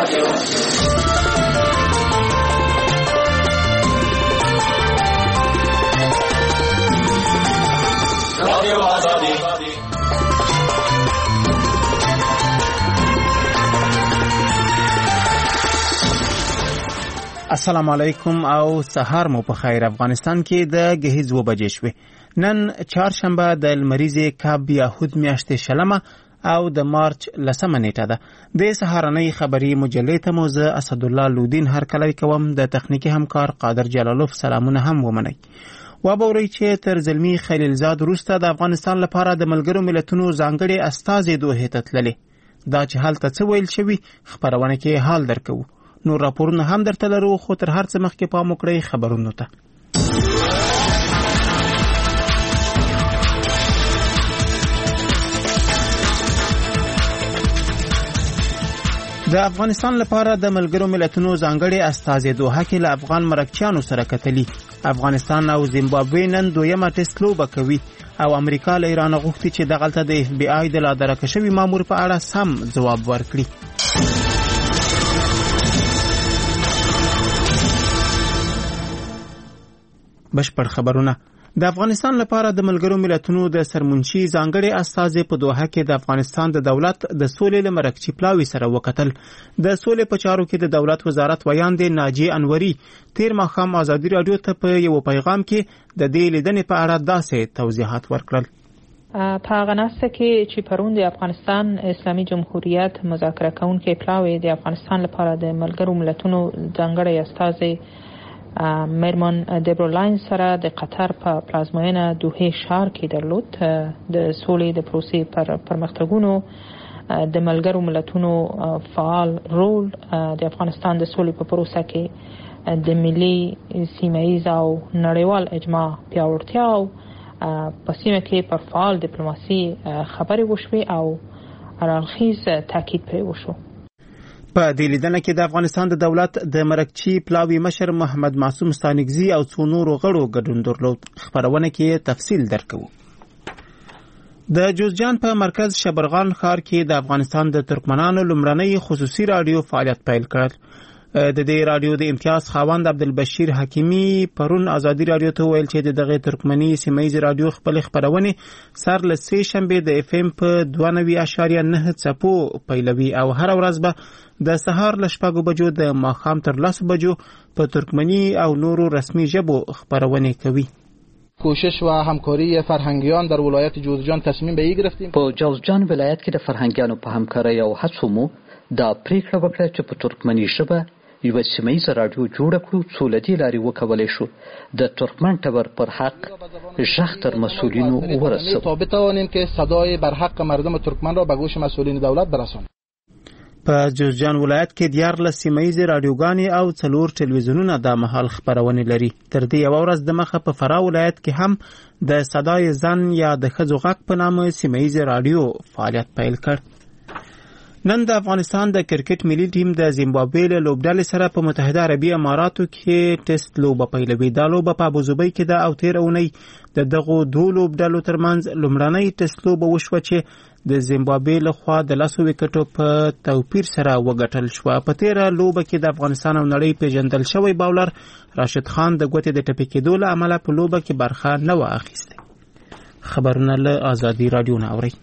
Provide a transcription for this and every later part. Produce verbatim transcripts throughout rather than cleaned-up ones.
السلام علیکم او سهار مو په خیر. افغانستان کې د گهیز و بجې شوې. نن چهارشنبه د لمریزې کاب یهود میاشتې شلمه او د مارچ لسمه نیټه ده. د سهارنۍ خبري مجلې ته مو زه اسدالله لودین هرکلی کوم. د تخنیکي همکار قادر جلالوف سلامونه هم ومنئ. وبورئ چې تر زلمی خلیلزاد وروسته د افغانستان لپاره د ملګرو ملتونو ځانګړي استازي دوحې ته تللې. دا چې هلته څه ویل شوي خبرونه کې حال درکوو. نور راپورونه هم درته لرو، خو تر هر څه مخکې پام وکړئ خبرونو ته. د افغانستان لپاره د ملګرو ملتونو ځانګړي استازي دوحه کې له افغان مرکچیانو سره کتلي. افغانستان او زیمبابوې نن دویمه ټیسټ لوبه کوي او امریکا له ایران غوښتي چې دغلته د اف بی آی د لادرکه شوي مامور په اړه سم ځواب ورکړي. بشپړ خبرونه. د افغانستان لپاره د ملګرو ملتونو د سرمنشي ځانګړي استازي په دوحه کې د افغانستان د دولت د سولې له مرکچي پلاوي سره وکتل. د سولې په چارو کې د دولت وزارت ویاندې ناجیه انوري تیر ماښام ازادي راډیو ته په یو پیغام کې د دې لیدنې په اړه داسې توضیحات ورکړل. په هغه ناسته کې چې پرون د افغانستان اسلامي جمهوریت مذاکره کوونکي پلاوي د افغانستان لپاره د ملګرو ملتونو ځانګړي استازي میرمن دیبرولاین سره د قطر په پلازمینه دوحه ښار کې درلود. د سولې د پروسې پر پرمختګونو د ملګرو ملتونو فعال رول د افغانستان د سولې په پروسه کې د ملي سیمه‌ایز او نړیوال اجماع پیاوړتیا او په سیمه کې پر فعال ډیپلوماسي خبرې وشوې او هررخیز تاکید پرې وشو. په دې لیدنه کې د افغانستان د دولت د مرکچي پلاوي مشر محمد معصوم ستانکزي او څو نورو غړو ګډون درلود. خبرونه کې تفصیل درکوو. د جوزجان په مرکز شبرغان ښار کې د افغانستان د ترکمنانو لومړنۍ خصوصي رادیو فعالیت پیل کړ. د دې رادیو د امتیاز خاوند عبدالبشیر حکیمی پرون ازادي رادیو ته ویل چې دغه ترکمنی سیمایي رادیو خپل خبرونه سر له سه شنبه د اف ام په دوه نوي اعشاریه نه څپو پیلوي او هر ورځ به د سهار له شپږو بجو د ماښام تر لسو بجو په ترکمنی او نورو رسمي ژبو خبرونه کوي. کوشش و همکاری فرهنگیان در ولایت جوزجان تصمیم به این گرفتیم. په جوزجان ولایت کې د فرهنګیانو په همکارۍ او هڅو مو دا پریکړه وکړه چې په ترکمنی ژبه یو سیمایي رادیو جوړ کړو. څو لدی لاري وکولای شو د ترکمن ټبر پر حق ژغ تر مسئولینو ورسوو تا بتوانیم که صدای بر حق مردم ترکمن را به گوش مسئولین دولت برسانیم. په جوزجان ولایت کې دیارلس سیمایي رادیوګانې او څلور ټلویزیونونه د مهال خبرونه لري. تر دې یو ورځ د مخه په فراه ولایت کې هم د صدای زن یا د ښځو غږ په نامه سیمایي رادیو فعالیت پیل کړ. نن د افغانستان د کرکټ ملي ټیم د زیمبابوې له لوبډلې سره په متحده عربي اماراتو کې ټیسټ لوبه پیلوي. دا لوبه په ابوظبي کې ده او تیر اونۍ د دغو دوه لوبډلو ترمنځ لومړنۍ ټیسټ لوبه وشوه چې د زیمبابوې لخوا د لسو وکټو په توپیر سره وګټل شوه. په تیره لوبه کې د افغانستان او نړۍ پیژندل شوی باولر راشد خان د ګوتې د ټپي کېدو له امله په لوبه کې برخه نه وه اخیستې. خبرونه له ازادي راډیو نه اورئ.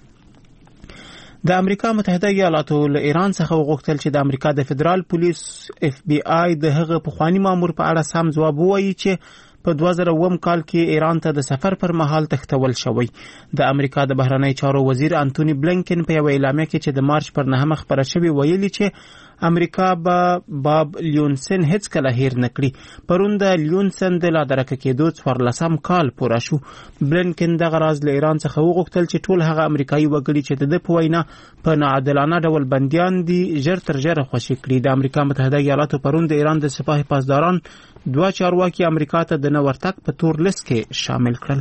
د امریکا متحده ایالاتو له ایران څخه وغوښتل چې د امریکا د فدرال پولیس اف بی آی د هغه پخوانی مامور په اړه سم ځواب ووایي چې په دوه زره اووه کال کې ایران ته د سفر پر مهال تښتول شوی. د امریکا د بهرنی چارو وزیر انټونی بلینکن په یو اعلامیه کې چې د مارچ پر نهمه خبره شوی ویلي چې امریکا به باب لیونسن هیڅ کله هیر نه کړي. پرون د لیونسن د لادرکه کېدو څوارلسم کال پوره شو. بلینکن دغه راز له ایران څخه وغوښتل چې ټول هغه امریکایي وګړي چې د ده په وینا په ناعادلانه ډول بندیان دي ژر تر ژره خوشي کړي. د امریکا متحده ایالاتو پرون د ایران د سپاه پاسداران دوه چارواکي امریکا ته د نه ورتګ په تور لیست کې شامل کړل.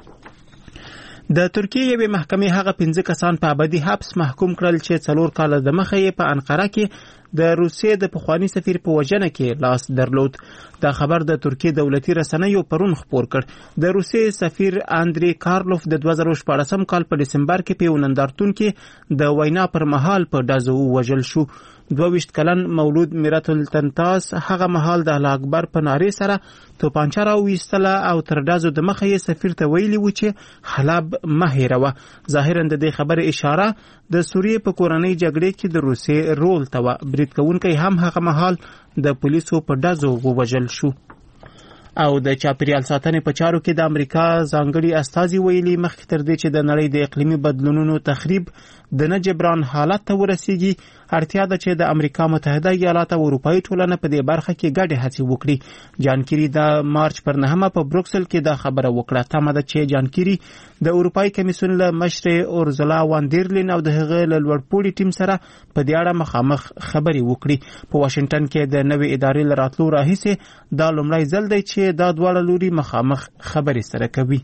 د ترکیې یوې محکمې هغه پنځه کسان په ابدي حبس محکوم کړل چې څلور کاله د مخه یې په انقره کې د روسیې د پخوانی سفیر په وژنه کې لاس درلود. دا خبر د ترکیې دولتي رسنیو پرون خپور کړ. د روسیې سفیر اندری کارلوف د دوه زره شپاړسم کال په دسمبر کې په یو نندارتون کې د وینا پر مهال په ډزو وژل شو. دوه ویشت کلن مولود میرت التنتاس هغه مهال د الله اکبر په نارې سره توپانچه راویستله او تر ډزو د مخه یې سفیر ته ویلي و چې حلب مه هېروه. ظاهرا د دې خبرې اشاره د سوریې په کورنۍ جګړې کې د روسیې رول ته وه. برید کوونکی هم هغه مهال د پولیسو په ډزو ووژل شو. او د چاپیریال ساتنې په چارو کې د امریکا ځانګړي استازي ویلي مخکې تر دې چې د نړۍ د اقلیمي بدلونونو تخریب د نه جبران حالت ته ورسیږي، اړتیا ده چې د امریکا متحده ایالات او اروپایي ټولنه په دې برخه کې ګډې هڅې وکړي. جان کیری د مارچ پر نهمه په بروکسل کې دا خبره وکړه. تمه ده چې جان کیری د اروپایي کمیسیون له مشرې اورزلا وان دیرلین او د هغه له لوړپوړي ټیم سره په دې اړه مخامخ خبرې وکړي. په واشنگټن کې د نوې ادارې له راتلو راهیسې دا لومړی ځل دی چې دا دواړه لوري مخامخ خبرې سره کوي.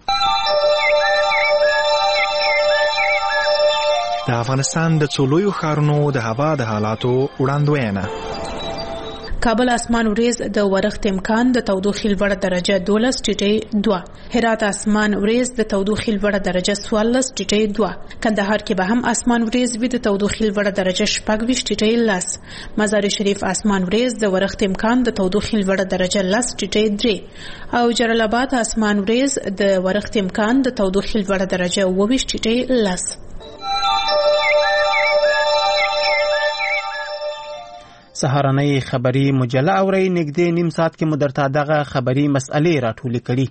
د افغانستان د څو لویو ښارونو د هوا د حالاتو وړاندوینه. کابل اسمان وریز د ورښت امکان د تودوخې لوړه درجه دولس ټیټې دوه. هرات اسمان وریز د تودوخې لوړه درجه څوارلس ټیټې دوه. کندهار کې به هم اسمان وریز وي د تودوخې لوړه درجه شپږ ویشت ټیټې لس. مزار شریف اسمان وریز د ورښت امکان د تودوخې لوړه درجه لس ټیټې درې. او جلال آباد اسمان وریز د ورښت امکان د تودوخې لوړه درجه اوه ویشت ټیټې لس. سهارنۍ خبری مجله اورئ. نږدې نیم ساعت کې مو درته دغه خبری مسئلې راټولې کړي.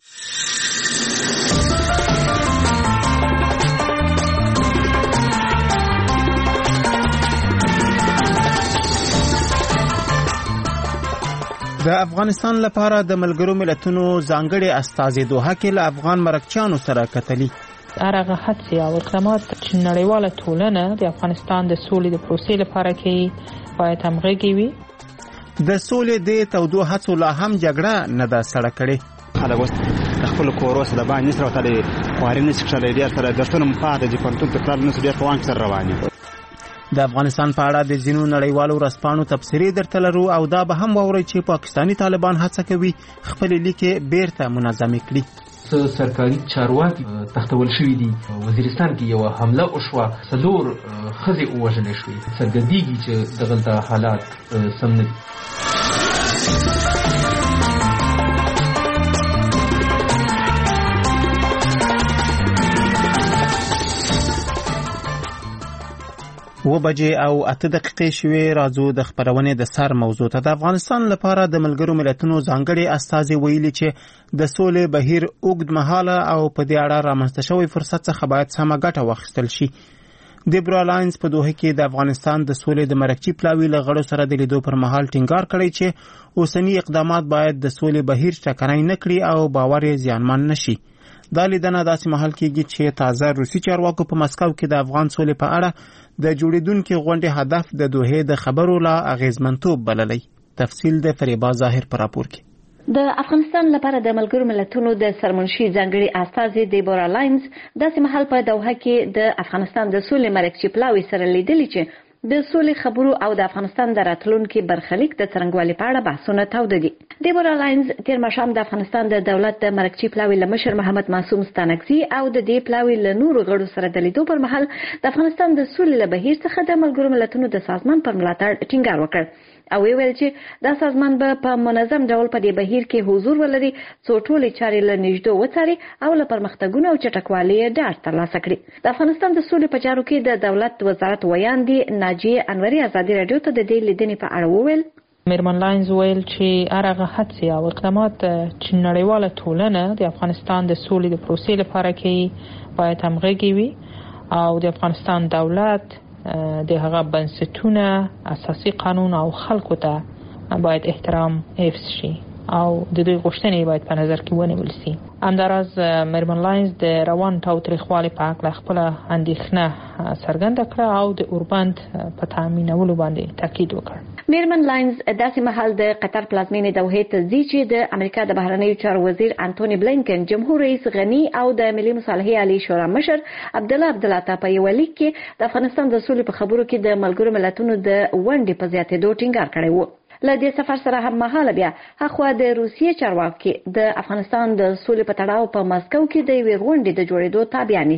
د افغانستان لپاره د ملګرو ملتونو ځانګړي استازي دوحه کې له افغان مرکچیانو سره کتلي. هغه هڅې او اقدامات چې نړیواله ټولنه د افغانستان د سولې د پروسې لپاره کوي باید همغږي وي. د سولې د تودو هڅو لا هم جګړه نه ده سړه کړې. خلک اوس د خپلو کورو سره د باندې سره وتلې خواري نه شي کړلی. ډېر سره درسونه مو پاته دي پوهنتون ته تلل نه شي ډېر په وانک سره روان دي. د افغانستان په اړه د ځینو نړیوالو ورځپاڼو تبصرې درته لرو او دا به هم واورئ چې پاکستاني طالبان هڅه کوي خپلې لیکې بیرته منظمې کړي. سرکاري چارواکي تختول شوي دي. وزیرستان کې یو حمله وشوه، څلور ښځې ووژلې شوې. څرګندېږي چې دغلته حالات سم نه دي. و بجې او اته دقیقې شوې. راځو د خبرونې د سر موضوع ته. د افغانستان لپاره د ملګرو ملتونو ځانګړي استازي ویلي چې د سولې بهیر اوږد مهاله او په دې اړه رامنځته شوی فرصت څخه باید سمه ګټه واخیستل شي. د برالاینز په دوحه کې د افغانستان د سولې د مرکچي پلاوي له غړو سره د لیدو پر مهال ټینګار کړی چې اوسنی اقدامات باید د سولې بهیر ټکنی نه کړي او باور یې زیانمن نشي. دا لیدنه داسې مهال کېږي چې تازه روسي چارواکو په مسکو کې د افغان سولې په اړه د جوړیدونکو غونډې هدف د دوحې د خبرو لا اغیزمنتوب بللی. تفصیل د فریبا ظاهر پر راپور کې. د افغانستان لپاره د ملګرو ملتونو د سرمنشي ځانګړي استازي دیبورا لاینز داسې مهال په دوحه کې د افغانستان د سولې مرکچي پلاوي سره لیدلي چې د سولې خبرو او د افغانستان د راتلونکي برخلیک د څرنګوالي په اړه بحثونه تاوده دي. دیبورا لاینز تیر ماښام د افغانستان د دولت د مرکچي پلاوي له مشر محمد معصوم ستانکزي او د دې پلاوي له نورو غړو سره د لیدو پر مهال د افغانستان د سولې له بهیر څخه د ملګرو ملتونو د سازمان پر ملاتړ ټینګار وکړ او ویل چې دا سازمان به په منظم ډول په دې بهیر کې حضور ولري څو ټولې چارې له نږدې وڅاري او له پرمختګونو او چټکوالي ډاډ ترلاسه کړي. د افغانستان د سولې په چارو کې د دولت وزارت ویاندې ناجیه انوري ازادي راډیو ته د دې لیدنې په اړه وویل. میرمن لاینز ویل چې هغه هڅې او اقدامات چې نړیواله ټولنه د افغانستان د سولې د پروسې لپاره کوي باید همغږي وي او د افغانستان دولت د هغه بنسټونه اساسي قانون او خلکو ته باید احترام حفظ شي او د دوی غوښتنې باید په نظر کې ونیول شي. همداراز میرمن لاینز د روان تاوتریخوالي په اړه خپل اندېښنه څرګنده کړه او د اوربند په تامینولو باندې تاکید وکړ. میرمن لاینز داسې مهال د قطر پلازمینې دوحې ته ځي چې د امریکا د بهرنیو چارو وزیر انټونی بلینکن، جمهور رئیس غني او د ملي مصالحې عالی شورا مشر عبدالله عبدالعطا په یو لیک کې د افغانستان د سولې په خبرو کې د ملګرو ملتونو د ونډې په زیاتېدو ټینګار کړی و. له دې سفر سره هم مهاله بیا هغه د روسیې چارواکي د افغانستان د سولې په تړاو په مسکو کې د یوې غونډې د جوړېدو تابع نیسي.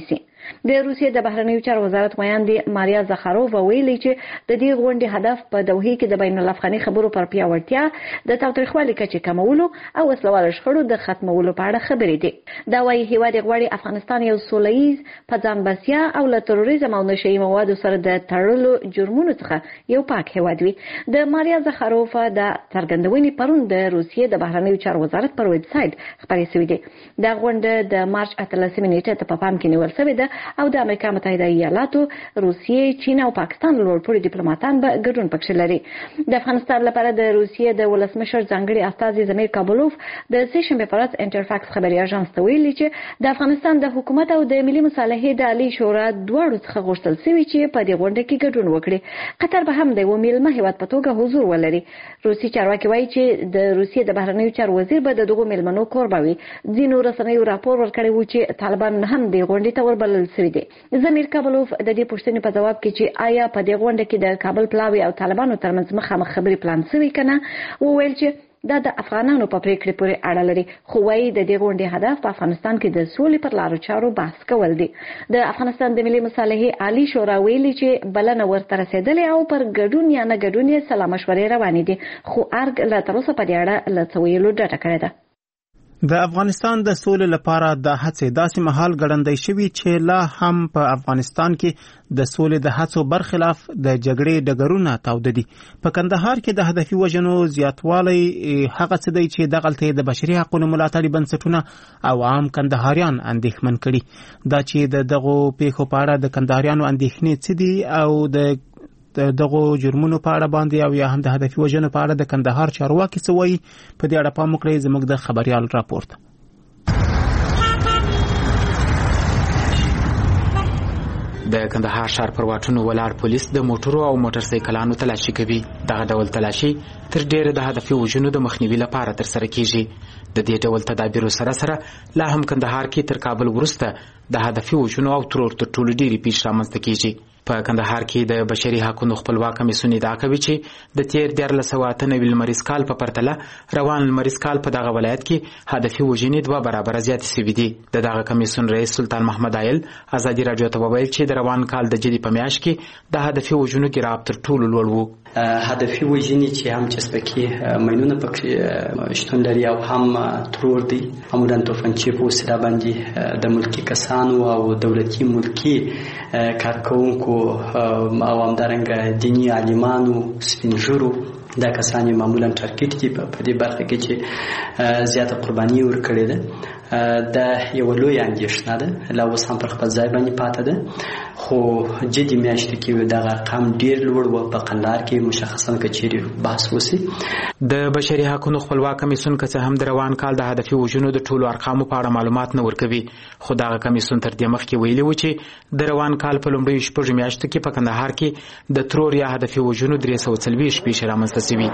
د روسیې د بهرنیو چارو وزارت ویاندې ماریا زخارووا ویلي چې د دې غونډې هدف په دوحې کې د بین الافغاني خبرو پر پیاوړتیا د تاوتریخوالي کچې کمولو او وسلوال شخړو د ختمولو په اړه خبرې دي. دا وايي هیواد غواړي افغانستان یو سولهییز په ځان بسیا او له تروریزم او نشئی موادو سره د تړلو جرمونو څخه یو پاک هیواد وي. د ماریا زخارووا د څرګندونې پرون د روسیې د بهرنیو چارو وزارت پر ویب سایت خبرې شوې دي. دا غونډه د مارچ اتلسمې نیټې ته په پام کې نیول شوې ده او د امریکا متحده ایالاتو، روسیې، چین او پاکستان لوړپوړي ډیپلوماټان به ګډون پکښې لري. د افغانستان لپاره د روسیې د ولسمشر ځانګړي استازي زمیر کابلوف د سه شنبې په ورځ انټرفاکس خبري اژانس ته ویلي چې د افغانستان د حکومت او د ملي مصالحې د عالی شورا دواړو څخه غوښتل شوي چې په دې غونډه کې ګډون وکړي. قطر به هم د یو میلمه هیواد په توګه حضور ولري. روسي چارواکي وایي چې د روسیې د بهرنیو چارو وزیر به د دغو میلمنو کوربه وي. ځینو رسنیو راپور ورکړی و چې طالبان هم د غونډې ته وربلل شوي دي. زمیر کابلوف د دې پوښتنې په جواب کې چې آیا په دې غونډه کې د کابل پلاوي او طالبانو ترمنځ مخامخ خبرې پلان شوي کنه، وویل چې دا د افغانانو په پریکړې پورې اړه لري، خو وايي د دې غونډې هدف په افغانستان کې د سولې پر لارو چارو بحث کول دي. د افغانستان د ملي مصالحې عالی شورا ویلي چې بلنه ورته رسیدلې او پر ګډون یا نه ګډون یې سلا مشورې روانې دي، خو ارګ لا تر اوسه په دې اړه له څه ویلو ډډه کړې ده. د افغانستان د سولې لپاره د هڅې داسې مهال ګړندی شوي چې لا هم په افغانستان کې د سولې د هڅو برخلاف د جګړې ډګرونه تاوده دي. په کندهار کې د هدفي وژنو زیاتوالی هغه څه دی چې دغلته د بشري حقوقو ملاتړي بنسټونه او عام کندهاریان اندېښمن کړي. دا چې د دغو پیښو په اړه د کندهاریانو اندېښنې څه دي او د دغه جرمونو په اړه باندې او یا هم د هدفي وژنو په اړه د کندهار چارواکي څه وایي، په دې اړه پام وکړئ. زموږ د خبريال راپورټ. د کندهار ښار پر واټونو ولاړ پولیس د موټرو او موټر سایکلانو تلاشي کوي. دغه ډول تلاشي تر ډیره د هدفي وژنو د مخنیوي لپاره تر سره کیږي. د دې ډول تدابیرو سره سره لا هم کندهار کې تر کابل وروسته د هدفي وژنو او ترور تر ټولو ډیرې پیښې رامنځته کیږي. په کندهار کې د بشري حقوقو خپلواک کمیسیون ادعا کوي چې د تیر دیارلس سوه اته نوي لمریز کال په پرتله روان لمریز کال په دغه ولایت کې هدفي وژنې دوه برابره زیاتې شوي دي. د دغه کمیسیون رئیس سلطان محمد عایل ازادي راډیو ته وویل چې د روان کال د جدي په میاشت کې د هدفي وژنو ګراف تر ټولو لوړ و. هدفي وژنې چې هم چسپکي ماینونه پکې شتون لري او هم ترور دي، عموما توفنچې په وسیله باندې د ملکی کسانو او دولتي ملکی کارکونکو او همدارنګه دینی عالمانو، سپینږیرو، دا کسان معمولا ټارګټ دي په دې برخه کې چې زیاته قرباني ورکړې ده. دا یو لوی اندېښنه ده، لا اوس هم پر خپل ځای باندې پاتې ده، خو جدي میاشت کې دغه رقم ډیر لوړ و. په قندهار کې مشخصا کچېري بحث وسی. د بشري حقوقو خپلواک کمیسیون که څه هم د روان کال د هدفي وژنو د ټولو ارقامو په اړه معلومات نه ورکوي، خو دغه کمیسیون تر دې مخکې ویلي و چې د روان کال په لومړیو شپږو میاشتو کې په کندهار کې د ترور یا هدفي وژنو درې سوه څلوېښت پیښې رامنځته شوي.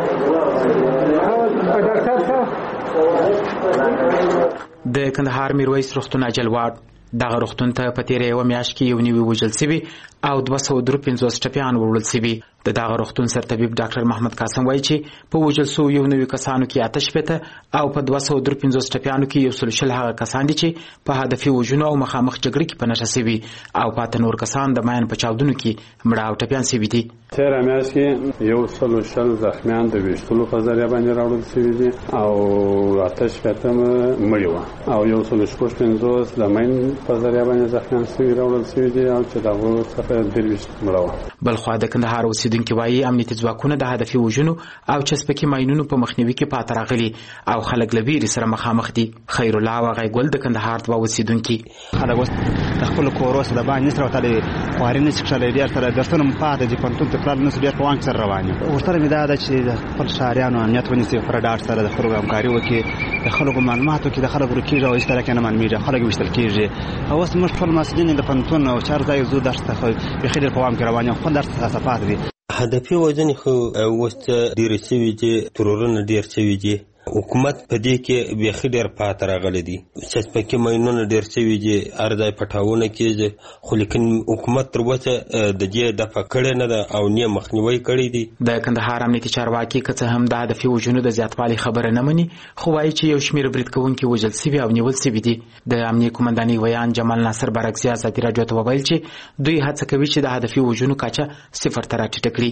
د کندهار میرویس روغتون اجلواډ دغه روغتون ته په تیره یوه میاشت کې یو نوي وژل شوي او دوه سوه درې پنځوس ټپیان وړل شوي. د دغه روغتون سرطبیب ډاکټر محمد قاسم وایي چې په وژل شوو یو نوي کسانو کې اته شپېته او په دوه سوه درې پنځوس ټپیانو کې یو سل شل هغه کسان دي چې په هدفي وژنو او مخامخ جګړې کې په نښه شوي او پاته نور کسان د ماین په چاودنو کې مړه او ټپیان شوي دي. تېره میاشت کې یو سل شل زخمیان د ویشتلو په ذریعه باندې راوړل شوي دي او اته شپېته مړي وه او یو سل شپږ پنځوس د ماین په ذریعه باندې زخمیان شوي راوړل شوي دي او چې د هغو څخه درویشت مړه وه. بلخوا د کندهار اوسېدونکي وایي امنیتي ځواکونه د هدفي وژنو او چسپکي ماینونو په مخنیوي کې پاته راغلي او خلک له ویرې سره مخامخ دي. خیر الله او غیګل د کندهار دوه اوسېدونکي خلک اوس د خپلو کورو څخه د باندې نسره وتلې خواري نه شي کښلی، ډېر سره درسونه م پاته دي، پوهنتون ته تلل نسو ډېر په وانګ سره روان یم. ورسره مې دا ده چې د خپل ښاریانو امنیت ونیسي، خورا ډاډ سره د خلکو همکاري وکړي، د خلکو معلومات وکړي، د خلکو ورکېږي او هېڅ طریقې نه معلومېږي، خلک ویشتل کېږي. اوس موږ ټول محصلین د پوهنتون او چار ځای ځو درس ته بیخي ډېر په وام کې روان یم، خپل درس څخه صفات دي. هدفي وژنې خو اوس ډېرې شوي دي، ترورونه ډېر شوي دي حکومت په دې کې بیخي ډېر پاتې راغلی دی چې پکې ماینونه ډېر شوي دي هر ځای پټاونه کېږي خو لیکن حکومت تر اوسه د دې دفع کړې نه ده او نه مخنیوی کړی دی. د کندهار امنیتي چارواکي که څه هم د هدفي وژنو د زیاتوالي خبره نه مني خو وایي چې یو شمېر برید کوونکي وژل سوي او نیول سوي دي. د امنیه قومندانۍ ویان جمال ناصر برکزي ازادي راډیو ته وویل چې دوی هڅه کوي چې د هدفي وژنو کچه صفر ته راټیټه کړي.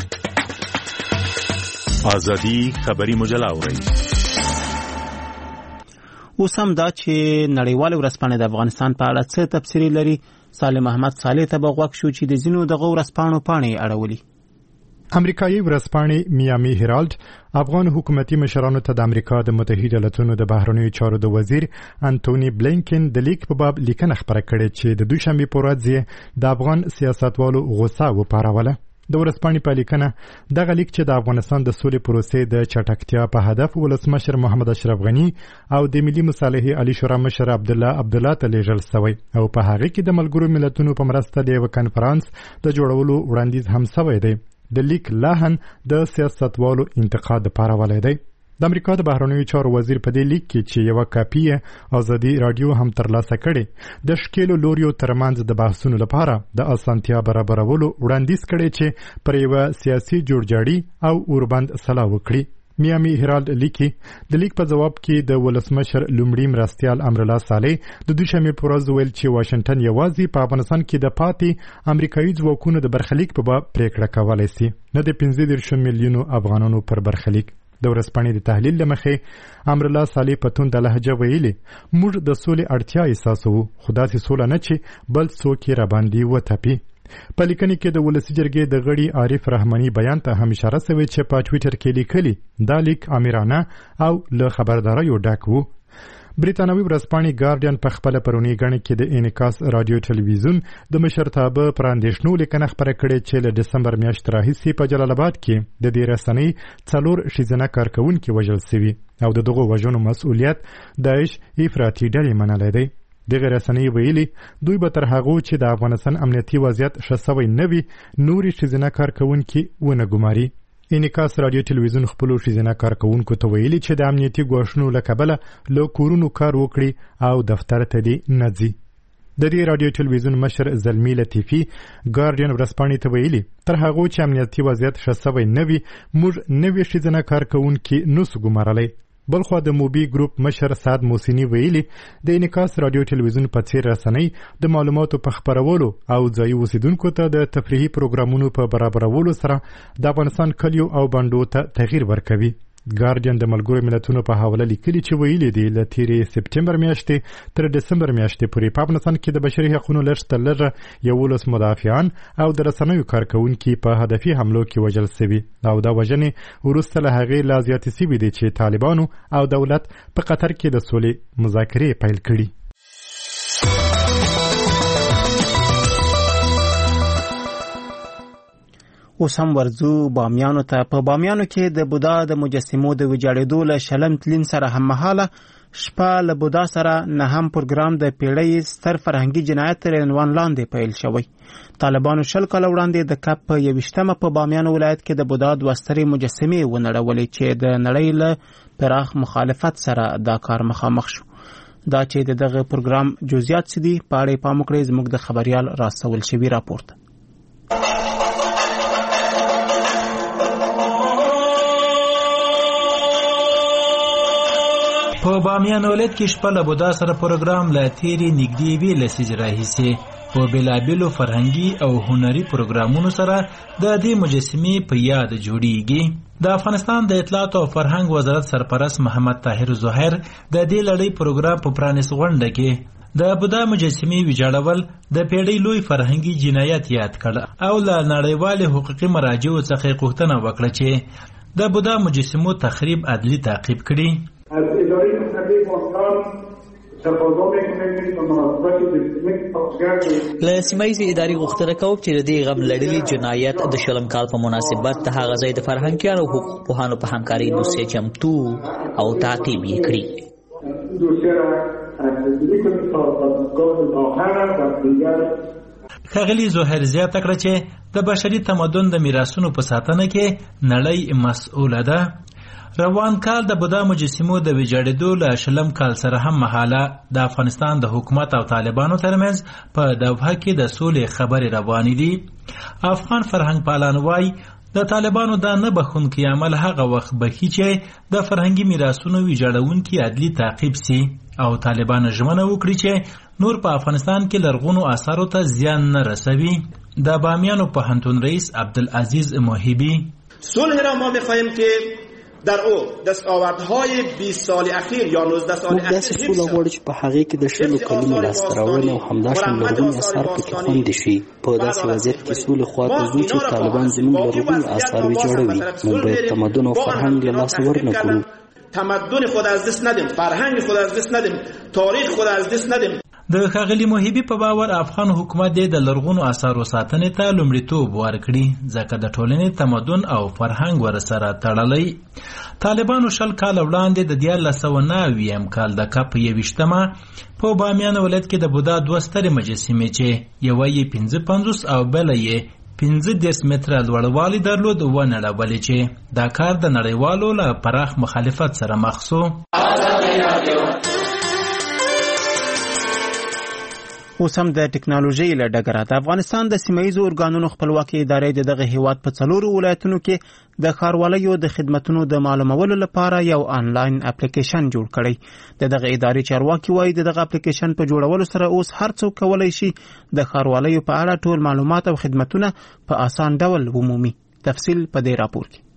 ازادي خبري مجله اورئ. اوس هم دا چې نړیواله ورځپاڼه د افغانستان په اړه څه تفسیری لري. سالم احمد صالح ته بغوښ شو چې د ځینو دغه ورځپاڼو پاڼې اړولي. امریکایي ورځپاڼې میامي هیرالد افغان حکومتي مشرانو ته د امریکا د متحده ایالاتونو د بهرنیو چارو د وزیر انټونی بلینکن د لیک په باب لیکنه خبره کړې چې د دوشنبه په ورځ د افغان سیاستوالو غوسه وپاروله. د ورځپاڼې په لیکنه دغه لیک چې د افغانستان د سولې پروسې د چټکتیا په هدف ولسمشر محمد اشرف غنی او د ملي مصالحې علي شورا مشر عبد الله عبد الله ته لیږل شوی او په هغه کې د ملګرو ملتونو په مرسته د یو کانفرنس د جوړولو وړاندیز هم شوی دی. د لیک لاهن د سیاستوالو انتقاد لپاره ولې دی. د امریکا د بهرنیو چارو وزیر په دې لیک کې چې یو کاپی ازادي رادیو هم ترلاسه کړي د شکلو لوریو ترمنځ د بحثونو لپاره د اسانتیا برابرولو وړاندیز کړي چې پر یو سیاسي جوړجاړي او اوربند سلا وکړي. میامي هیرالد لیکي د لیک په جواب کې د ولسمشر لومړي مرستیال امرالله صالح د دوشنبه په ورځ ویل چې واشنگټن یوازې په افغانستان کې د پاتې امریکایي ځواکونو د برخلیک په باب پریکړه کولای شي نه د پنځه دېرش میلیونو افغانانو پر برخلیک. د ورځپاڼې د تحلیل لمخې امرالله صالح په تونده لهجه ویلي موږ د سولې اړتیا احساسوو خو داسې سوله نه چې بل څوک یې راباندې وتپي. په لیکنې کې د ولسي جرګې د غړي عارف رحماني بیان ته هم اشاره شوې چې په ټویټر کې لیکلي دا لیک امرانه او له خبرداريو ډک وو. بریتانوي ورځپاڼې ګارډین په خپل پرونی غړي کې د انعکاس رادیو ټلویزیون د مشرتابه پراندیشنو لیکنه خبره کړې چې له دسمبر میاشتې راهیسې په جلال آباد کې د دې رسنۍ څلور ښځینه کارکونکي وژل شوي او د دغو وژنو مسؤلیت داعش افراطي ډلې منلی دی. دغه رسنۍ ویلي دوی به تر هغو چې د افغانستان امنیتي وضعیت ښه سوی نه وي نورې ښځینه کارکونکي ونه ګماري. انعکاس رادیو ټلویزیون خپلو ښځینه کارکونکو ته ویلي چې د امنیتي ګواښونو له کبله له کورونو کار وکړي او دفتر ته دې نه ځي. د دې رادیو ټلویزیون مشر زلمی لطیفي ګارډین ورځپاڼې ته ویلي تر هغو چې امنیتي وضعیت ښه سوی نه وي موږ نوې ښځینه کارکونکي نسو ګمارلی. بلخوا د موبي ګروپ مشر سعد موسینی ویلي د انعکاس رادیو ټلویزیون په څیر رسنۍ د معلوماتو په خپرولو او ځایي اوسیدونکو ته د تفریحي پروګرامونو په برابرولو سره د افغانستان کلیو او بانډو ته تغییر ورکوي. ګارډین د ملګرو ملتونو په حواله لیکلي چې ویلي دي له تیرې سپټمبر میاشتې تر دسمبر میاشتې پورې په افغانستان کې د بشري حقوقو لږ تر لږه یولس مدافعان او د رسنیو کارکونکي په هدفي حملو کې وژل شوي او دا وژنې وروسته له هغې لا زیاتې شوي دي چې طالبانو او دولت په قطر کې د سولې مذاکرې پیل کړي. اوس هم ورځو بامیانو ته. په بامیانو کې د بودا د مجسمو د ویجاړېدو له شلم تلین سره هممهاله شپه له بودا سره نهم پروګرام د پیړۍ ستر فرهنګي جنایت تر عنوان لاندې پیل شوی. طالبانو شل کاله وړاندې د کپ په یویشتمه په بامیان ولایت کې د بودا دوه سترې مجسمې ونړولې چې د نړۍ له پراخ مخالفت سره دا کار مخامخ شو. دا چې د دغه پروګرام جزئیات څه دي په اړه پام وکړئ زموږ د خبريال راسول شوی راپورټ. په بامیان ولایت کې شپه له بودا سره پروګرام لا تیری نږدې وی لسیج راهیسي په بلابلو فرهنګي او هنري پروګرامونو سره د دې مجسمې په یاد جوړیږي. د افغانستان د اطلاعات او فرهنګ وزارت سرپرست محمد طاهر ظاهر د دې لړۍ پروګرام په پرانیست غونډه کې د بودا مجسمې ویجاړول د پیړۍ لوی فرهنګي جنایت یاد کړ او له نړیوالو حقوقي مراجعو څخه غوښتنه وکړه چې د بودا مجسمو تخریب عدلي تعقیب کړي. از اداره مذهبی افغانستان تقاضا میکنیم په مناسبت د له سیمایي ادارې غوښتنه کوم چې د دې غم لړلي جنایت د شلم کال په مناسبت د هغه ځای د فرهنګیانو او حقوق پوهانو په همکارۍ دوسیه چمتو او تعقیب یې کړي. ښاغلي ظاهر زیاته کړه چې د بشري تمدن د میراثونو په ساتنه کې نړۍ مسؤله ده. روان کال د بودا مجسمو د ویجاړېدو له شلم کال سره هم مهاله د افغانستان د حکومت او طالبانو ترمنځ په دوحه کې د سولې خبرې روانې دي. افغان فرهنګ پالان وایي د طالبانو دا نه بخښونکی عمل هغه وخت بخي چې د فرهنګي میراثونو ویجاړونکي عدلي تعقیب سي او طالبان ژمنه وکړي چې نور په افغانستان کې لرغونو آثارو ته زیان نه رسوي. د بامیانو پوهنتون رئیس عبدالعزیز موهبی: صلح را ما می‌خواهیم که در او دستاوردهای بیست سال اخیر یا نوزده سال اخیر داسې سوله غواړو چې په هغې کې د شلو کلونو لاسته راوړنې او همداشان لرغوني اثار پکې خوندي شي. په داسې وضعیت کې سولې خواته ځو چې طالبان زموږ لرغوني اثار ویجاړوي. موږ باید تمدن او فرهنګ له لاسه ورنه کړو. تمدن خود از دست ندیم، فرهنگ خود از دست ندیم، تاریخ خود از دست ندیم. د ښاغلي موهبي په باور افغان حکومت د لرغونو آثارو ساتنې ته لومړیتوب ورکړي ځکه د ټولنې تمدن او فرهنګ ورسره تړلی. طالبانو شل کال وړاندې د دیارلس سوه نهه اویایم کال د کپ یویشتمه په بامیان ولایت کې د بودا دوه سترې مجسمې چې یوه یې پنځه پنځوس او بله یې پنځه دېرش متره لوړوالی درلود ونړولې چې دا کار د نړیوالو له پراخ مخالفت سره مخ سو. اوس هم د ټکنالوژۍ له ډګره د افغانستان د سیمهیزو ارګانونو خپلواکي ادارې د دغه هیواد په څلورو ولایتونو کې د ښاروالۍ د خدمتونو د معلومولو لپاره یو آنلاین اپلیکیشن جوړ کړی. د دغه ادارې چارواکي وایي د دغه اپلیکیشن په جوړولو سره اوس هر څوک کولی شي د ښاروالۍ په اړه ټول معلومات او خدمتونه په آسان ډول ومومي. تفصیل په دې راپور کې.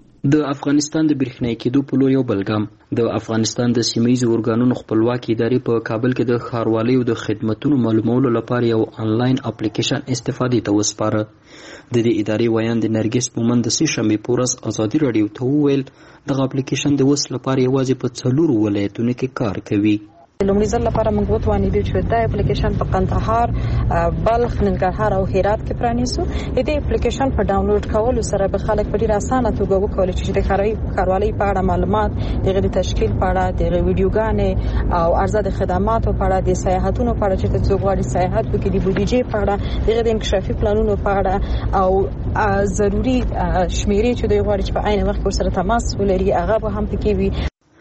د افغانستان د برېښنایي کېدو په لور یو بل ګام د افغانستان د سیمهیزو ارګانونو خپلواکي ادارې په کابل کې د ښاروالۍ د خدمتونو معلومولو لپاره یو آنلاین اپلیکیشن استفادې ته وسپاره. د دې ادارې ویاند نرګس مومند د سې شنبې په ورځ ازادي راډیو ته وویل دغه اپلیکیشن د اوس لپاره یوازې په څلورو ولایتونو کې کار کوي. لومړي ځل لپاره موږ وتوانیدو چې دا اپلیکیشن په قندهار، بلخ، ننګرهار او هرات کې پرانیسو. د دې اپلیکیشن په ډاونلوډ کولو سره به خلک په ډیر اسانه توګه وکولای شي چې د ښاروالۍ په اړه معلومات، د تشکیل په اړه، د ویډیوګانې او عرضه د خدماتو په اړه، د سیاحتونو په اړه چې څوک غواړي سیاحت وکړي، د بودیجې په اړه، د انکشافي پلانونو په اړه او ضروري شمیرې چې دوی غواړي چې په عین وخت سره تماس ولري هغه به هم پکې وي.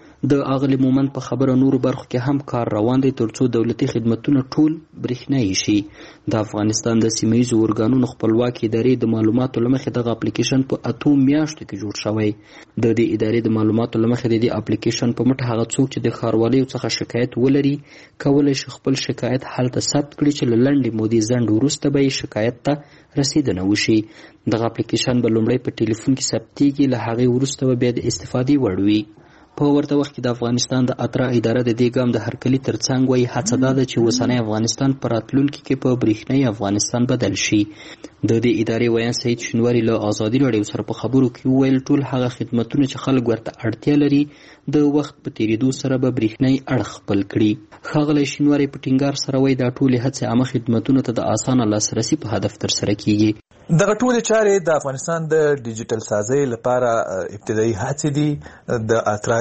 د اغلی مومند په خبره نورو برخو کې هم کار روان دی ترڅو دولتي خدمتونه ټول برېښنایي شي. د افغانستان د سیمهیزو ارګانونو خپلواکي ادارې د معلوماتو له مخې دغه اپلیکیشن په اتو میاشتو کې جوړ شوی. د دې ادارې د معلوماتو له مخې د دې اپلیکیشن په مټ هغه څوک چې د ښاروالۍ څخه شکایت ولري کولی شي خپل شکایت هلته ثبت کړي چې له لنډې مودې ځنډ وروسته به یې شکایت ته رسیدنه وشي. دغه اپلیکیشن به لومړی په ټلیفون کې ثبتېږي، له هغې وروسته به بیا د استفادې وړ وي. په ورته وخت کې د افغانستان د اترا اداره د دې ګام د هرکلي ترڅنګ وایي هڅه دا ده چې اوسنی افغانستان په راتلونکي کې په برېښنایي افغانستان بدل شي. د دې ادارې ویاند سعید شینواري له ازادي راډیو سره په خبرو کې وویل ټول هغه خدمتونه چې خلک ورته اړتیا لري د وخت په تېرېدو سره به برېښنایي اړخ خپل کړي. ښاغلی شینواري په ټینګار سره وایي دا ټولې هڅې عامه خدمتونو ته د اسانه لاسرسي په هدف ترسره کیږي. دغه ټولې چارې د افغانستان د ډیجیټل سازۍ لپاره ابتدایي هڅې دي. د اترا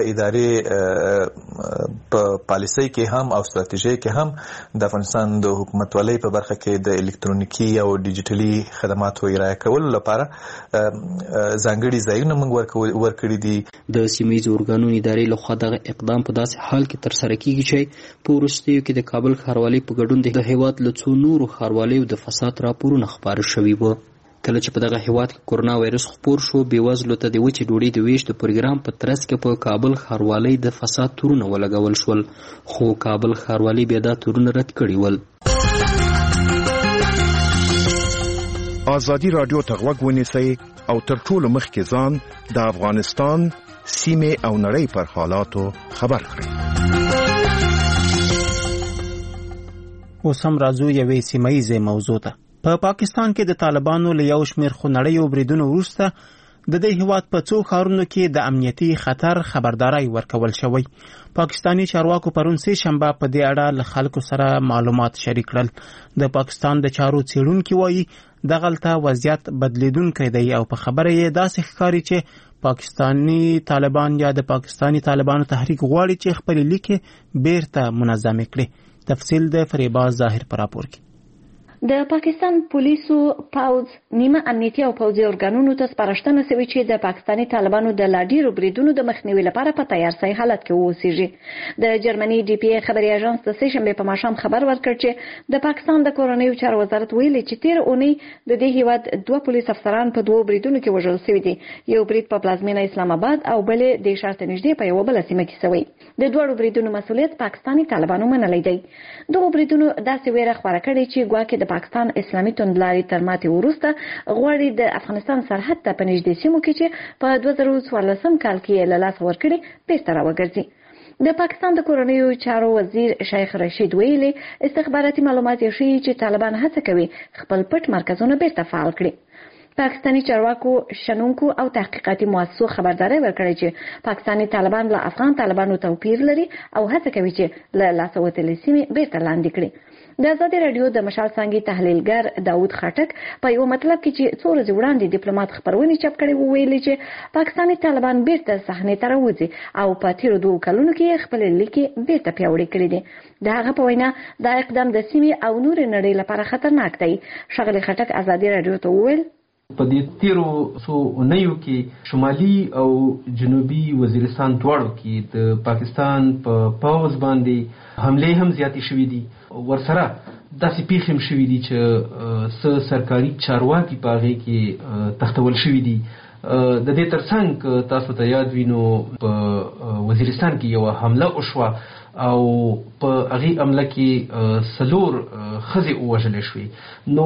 ادارې په پالیسۍ کې هم او ستراتیژۍ کې هم د افغانستان د حکومتولۍ په برخه کې د الکترونیکي او ډیجیټلي خدماتو ارائه کولو لپاره ځانګړي ځایونه موږ ورکړي دي. د سیمهیزو ارګانونو ادارې لخوا دغه اقدام په داسې حال کې ترسره کیږي چې په وروستیو کې د کابل ښاروالۍ په ګډون د هیواد له څو نورو ښاروالیو د فساد راپورونه خپاره شوي وو. کله چې په دغه هیواد کې کورونا وایرس خپور شو بېوزلو ته د وچې ډوډۍ د ویش د پروګرام په ترڅ کې په کابل ښاروالۍ د فساد تورونه ولګول شول، خو کابل ښاروالۍ بیا دا تورونه رد کړي ول. ازادي راډیو ته غوږ ونیسئ او تر ټولو مخکې ځان د افغانستان سیمې او نړۍ پر حالاتو خبر کړئ. اوس هم راځو یوې سیمهیزې موضوع ته. په پا پاکستان کې د طالبانو له یو شمېر خونړیو بریدونو وروسته د دې هیواد په څو ښارونو کې د امنیتي خطر خبرداري ورکول شوی. پاکستاني چارواکو پرون سې شنبه په دې اړه له خلکو سره معلومات شریک کړل. د پاکستان د چارو څېړونکي وایي دغلته وضعیت بدلیدونکی دی او په خبره یې داسې ښکاري چې پاکستاني طالبان یا د پاکستاني طالبانو تحریک غواړي چې خپلې لیکې بیرته منظمې کړي. تفصیل د فریبا ظاهر پر راپور کې. د پاکستان پولیسو پوځ نیمه امنیتي او پوځي ارګانونو ته سپارښتنه شوې چې د پاکستاني طالبانو د لا ډیرو بریدونو د مخنیوي لپاره په تیار سي حالت کې واوسېږي. د جرمني ډي پی ای خبري اژانس د سه شنبه په ماښام خبر ورکړ چې د پاکستان د کورنیو چارو وزارت ویلي چې تیر اونۍ د دې هیواد دوه پولیس افسران په دوه بریدونو کې وژل شوي دي. یو برید په پلازمینه اسلام آباد او بل د شارت نږدې په یو بل سیمه کې شوی. د دوه بریدونو مسؤلیت پاکستاني طالبانو منلی دی. دغه بریدونو داسې ویره خپره کړې چې ګواکې د پاکستان اسلامي توندلاري تر ماتې وروسته غواړي د افغانستان سرحد ته په نږدې سیمو کې چې په دوه زره څوارلسم کال کې له لاسه ورکړي بیرته راوګرځي. د پاکستان د کورنیو چارو وزیر شیخ رشید ویلي استخباراتي معلومات یې ښیي چې طالبان هڅه کوي خپل پټ مرکزونه بیرته فعال کړي. پاکستاني چارواکو شنونکو او تحقیقاتي مؤسسو خبرداري ورکړې چې پاکستاني طالبان له افغان طالبانو توپیر لري او هڅه کوي چې له لاسه وتلې سیمې بیرته لاندې کړي. د ازادي رادیو د مشال څانګې تحلیلګر داوود خټک په یو مطلب کې چې څو ورځې وړاندې ډیپلوماټ خبرونه چاپ کړي وو ویلي چې پاکستاني طالبان بیرته صحنې ته راوځي او په تیرو دوه کلونو کې خپل لیکي بیرته پیاوړي کړي دي. د هغه په وینا دا اقدام د سیمې او نور نړۍ لپاره خطرناک دی. ښاغلي خټک ازادي رادیو ته وویل په دې تیرو څو اونیو کې شمالي او جنوبي وزیرستان دواړو کې د پاکستان په پوځ باندې حمله هم زیاتې شوې دي. ورسره داسې پیښې هم شوې دي چې څه سرکاري چارواکي په هغې کې تختول شوي دي. د دې ترڅنګ تاسو ته یاد وي نو په وزیرستان کې یوه حمله وشوه او په هغې حمله کې څلور ښځې ووژلې شوې. نو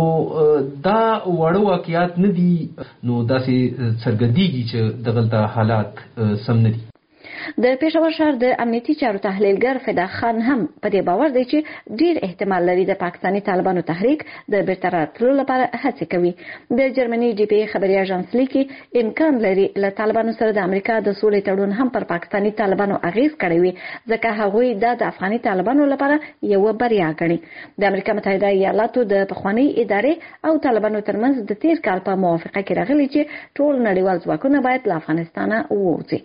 دا واړه واقعیات نه دي، نو داسې څرګندېږي چې دغلته حالات سم نه دي. د پېښور ښار د امنیتي چارو تحلیلګر فدا خان هم په دې باور دی چې ډیر احتمال لري د پاکستاني طالبانو تحریک د بیرته راتلو لپاره هڅې کوي. د جرمني ډي پی ای خبري اژانس لیکي امکان لري له طالبانو سره د امریکا د سولې تړون هم پر پاکستاني طالبانو اغیز کړی وي، ځکه هغوی دا د افغاني طالبانو لپاره یو بریا ګڼي. د امریکا متحده ایالاتو د پخواني ادارې او طالبانو ترمنځ د تیر کال په موافقه کې راغلي چې ټول نړیوال ځواکونه باید له افغانستانه ووځي.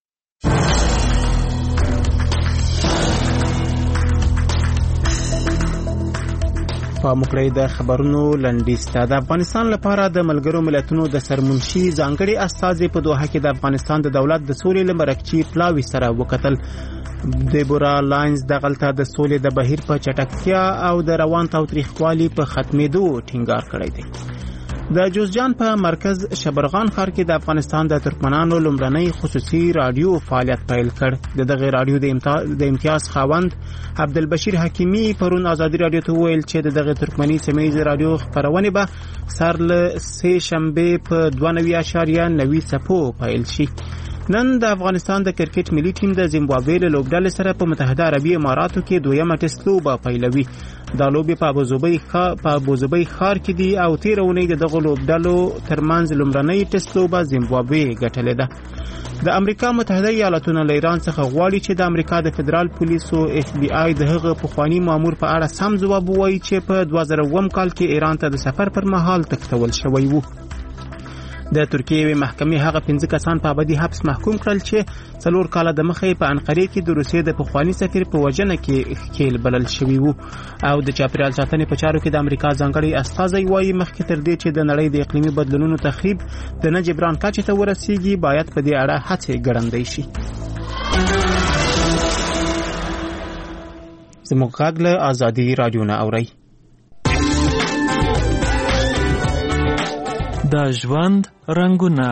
په مکړی د خبرونو لنډیسته د افغانستان لپاره د ملګرو ملتونو د سرمنشي ځانګړي استازي په دوحه کې د افغانستان د دولت د سولې لمرکچي پلاوي سره وکتل. دیبورا لاینز د غلطه د سولې د بهیر په چټکتیا او د روان تاوتریخوالي په ختمېدو ټینګار کړی دی. د جوزجان په مرکز شبرغان ښار کې د افغانستان د ترکمنانو لومړنی خصوصي رادیو فعالیت پیل کړ. د دغه رادیو د امتیاز خاوند عبدالبشیر حکیمی پرون ازادي رادیو ته ویل چې د دغه ترکمني سیمه رادیو خبرونه به سر له سه شنبه په دوه نوي اعشاریه نوي څپو پیل شي. نن د افغانستان د کرکټ ملي ټیم د زیمبابوې له لوبډلې سره په متحده عربي اماراتو کې دویمه ټیسټ لوبه پیلوي. دا لوبې په ابوظبي ښار په ابوظبي ښار کې دي او تیر اونۍ د دغه لوبډلو ترمنځ لومړنۍ ټیسټ لوبه زیمبابوې ګټلې ده. د امریکا متحده ایالاتونو له ایران څخه غواړي چې د امریکا د فدرال پولیسو اف بی آی د هغه پخوانی مامور په اړه سم ځواب ووایي چې په دوه زره اووم کال کې ایران ته د سفر پر مهال تښتول شوی وو. د ترکیې محکمې هغه پنځه کسان په ابدي حبس محکوم کړل چې څلور کاله د مخې په انقرې کې د روسیې د پخوانی سفیر په وژنه کې ښکیل بلل شوی وو. او د چاپیریال ساتنې په چارو کې د امریکا ځانګړی استازی وایي مخکې تر دې چې د نړۍ د اقلیمي بدلونونو تخریب د نه جبران کچې ته ورسیږي باید په دې اړه هڅې ګړندۍ شي. زموږ غږ له ازادي رادیو نه اورئ. د ژوند رنگونه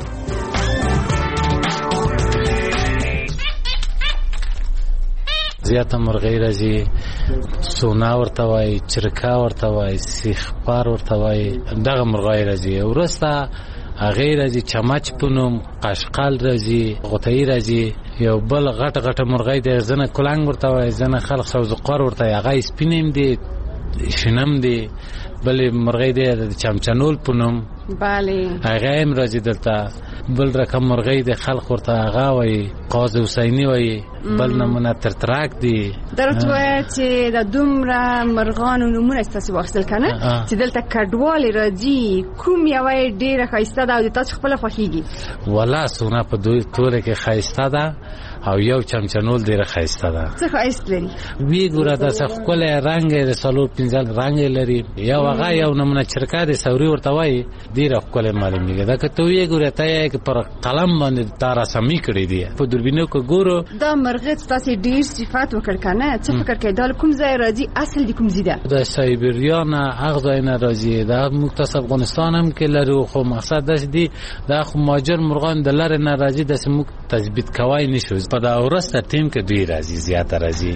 زیاته مرغۍ راځي، سونا ورته وایي، چرکا ورته وایي، سیخپار ورته وایي، دغه مرغۍ راځي. وروسته هغې راځي چمچ په نوم، قشقل راځي، غوتهی راځي، یو بل غټه غټه مرغۍ دی ځنه کلنګ ورته وایي، ځنه خلق سوزقار ورته وایي، هغه سپینم دی شنم دی، بلې مرغۍ دی د چمچنول په نوم، بله هغه هم راځي دلته. بل رقم مرغۍ د خلق ورته هغه وایي قاز حسیني وایي، بل نمونه ترترک دی. درته وایي چې د دومره مرغانو نومونه ستاسو واخیستل کنه چې دلته کډوالې راځي، کوم یوه ډېره ښایسته ده او د تاسو خپله خوښېږي؟ والله سونه په دوی ټوله کې ښایسته ده او یو چمچنول ډېره ښایسته ده. څه ښایست لري؟ وی ګوره داسې ښکلی رنګ یې د څلور پنځه رنګ یې لري. یو هغه یو نمونه چرکه د سوري ورته وایي ډیره ښکلې معلومیږي دا که ته ویې ګورې ته یې پر قلم باندې تا رسمي کړې دي په دوربینو کې ګورو دا مرغه تاسو ډیر صفات وکړ کنه څه فکر کوي دا کوم ځای راځي اصل د کوم ځای ده د سایبریا نه هغه ځای نه راځي دا موږ تاسو افغانستان هم کې لرو خو مقصد دا دی دا خو ماجر مرغان د لارې نه راځي د موږ تثبیت کوای نشو په دا ورسته ټیم کې دوی راځي زیاته راځي.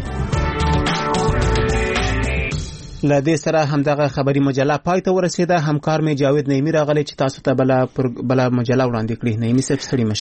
له دې سره همدغه خبري مجله پای ته ورسېده. همکار مې جاوید نعیمي راغلی چې تاسو ته بله بله مجله وړاندې کړي. نعیمي صاحب ستړي مه